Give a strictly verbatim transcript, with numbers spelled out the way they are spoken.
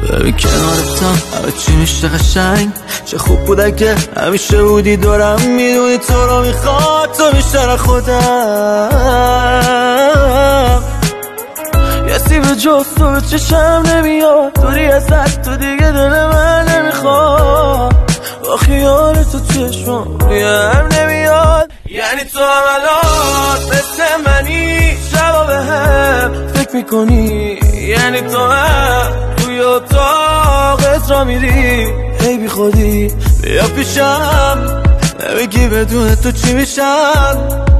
ببین کنارتم همه چی میشه قشنگ. چه خوب بوده که همیشه بودی دورم، میدونی تو رو میخواد تو بیشتر خودم. یه سی به جز تو به چشم نمیاد، دوری ازت تو دیگه دل من نمیخواد. با خیال تو چشمم هم نمیاد. یعنی تو عملات مثل منی، شبا به هم فکر میکنی. یعنی تو هم توی اتاقت را میری، هی بی خودی بیا پیشم، نمیگی بدون تو چی میشم.